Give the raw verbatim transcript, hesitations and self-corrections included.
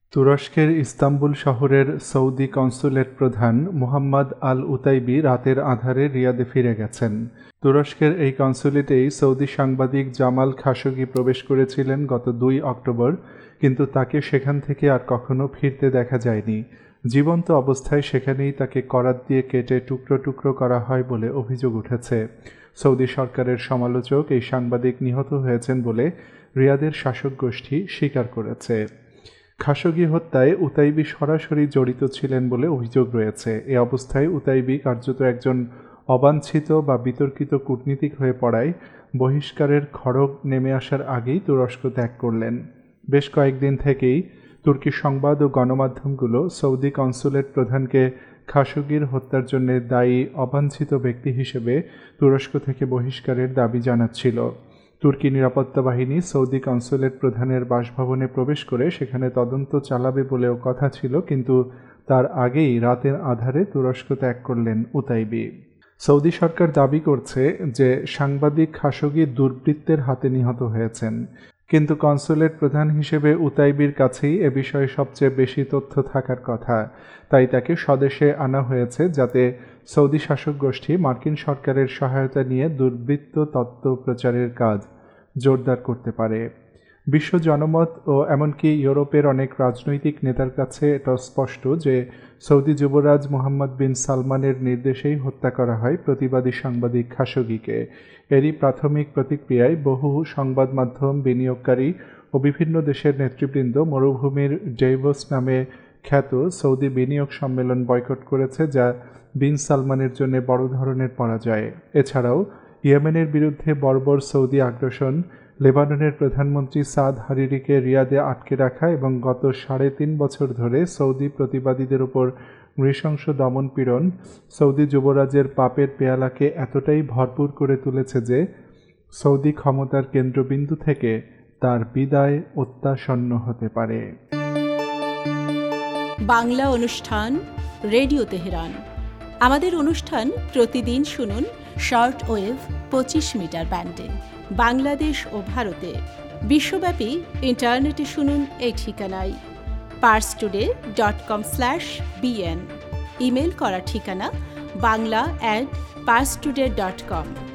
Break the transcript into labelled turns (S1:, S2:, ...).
S1: তুরস্কের ইস্তাম্বুল শহরের Saudi consulate প্রধান মোহাম্মদ আল উতাইবি রাতের আঁধারে রিয়াদে ফিরে গেছেন। তুরস্কের এই কনস্যুলেটেই সৌদি সাংবাদিক জামাল খাশোগি প্রবেশ করেছিলেন গত দুই অক্টোবর, কিন্তু তাকে সেখান থেকে আর কখনো ফিরতে দেখা যায়নি। জীবন্ত অবস্থায় সেখানেই তাকে করাত দিয়ে কেটে টুকরো টুকরো করা হয় বলে অভিযোগ উঠেছে। সৌদি সরকারের সমালোচক এই সাংবাদিক নিহত হয়েছেন বলে রিয়াদের শাসক গোষ্ঠী স্বীকার করেছে। খাশোগি হত্যায় উতাইবি সরাসরি জড়িত ছিলেন বলে অভিযোগ রয়েছে। এ অবস্থায় উতাইবি কার্যত একজন অবাঞ্ছিত বা বিতর্কিত কূটনীতিক হয়ে পড়ায় বহিষ্কারের খড়গ নেমে আসার আগেই তুরস্ক ত্যাগ করলেন। বেশ কয়েকদিন থেকেই তুর্কি সংবাদ ও গণমাধ্যমগুলো সৌদি কনস্যুলেট প্রধানকে খাশোগির হত্যার জন্য দায়ী অবাঞ্ছিত ব্যক্তি হিসেবে তুরস্ক থেকে বহিষ্কারের দাবি জানাচ্ছিল। তুর্কি নিরাপত্তা বাহিনী সৌদি কনস্যুলেট প্রধানের বাসভবনে প্রবেশ করে সেখানে তদন্ত চালাবে বলেও কথা ছিল, কিন্তু তার আগেই রাতের আধারে তুরস্ক ত্যাগ করলেন উতাইবি। সৌদি সরকার দাবি করছে যে সাংবাদিক খাশোগি দুর্বৃত্তের হাতে নিহত হয়েছেন, কিন্তু কনস্যুলেট প্রধান হিসেবে উতাইবির কাছেই এ বিষয়ে সবচেয়ে বেশি তথ্য থাকার কথা। তাই তাকে স্বদেশে আনা হয়েছে যাতে সৌদি শাসক গোষ্ঠী মার্কিন সরকারের সহায়তা নিয়ে দুর্বৃত্ত তত্ত্ব প্রচারের কাজ জোরদার করতে পারে। বিশ্ব জনমত ও এমনকি ইউরোপের অনেক রাজনৈতিক নেতার কাছে এটা স্পষ্ট যে সৌদি যুবরাজ মোহাম্মদ বিন সালমানের নির্দেশেই হত্যা করা হয় প্রতিবাদী সাংবাদিক খাশোগিকে। এরই প্রাথমিক প্রতিক্রিয়ায় বহু সংবাদ মাধ্যম, বিনিয়োগকারী ও বিভিন্ন দেশের নেতৃবৃন্দ মরুভূমির ডেভোস নামে খ্যাত সৌদি বিনিয়োগ সম্মেলন বয়কট করেছে, যা বিন সালমানের জন্য বড় ধরনের পরাজয়। এছাড়াও ইয়েমেনের বিরুদ্ধে বর্বর সৌদি আগ্রাসন, লেবাননের প্রধানমন্ত্রী সাদ হারিরিকে রিয়াদে আটকে রাখা এবং গত সাড়ে তিন বছর ধরে সৌদি প্রতিবাদীদের উপর নৃশংস দমন পীড়ন সৌদি যুবরাজের পাপের পেয়ালাকে এতটাই ভরপুর করে তুলেছে যে সৌদি ক্ষমতার কেন্দ্রবিন্দু থেকে তার বিদায় অত্যাসন্ন হতে পারে।
S2: বাংলা অনুষ্ঠান রেডিও তেহরান। আমাদের অনুষ্ঠান প্রতিদিন শুনুন শর্ট ওয়েভ পঁচিশ মিটার ব্যান্ডে, বাংলাদেশ ও ভারতে। বিশ্বব্যাপী ইন্টারনেটে শুনুন এই ঠিকানায় Pars today dot com slash BN. Email করার ঠিকানা Bangla at Pars today dot com.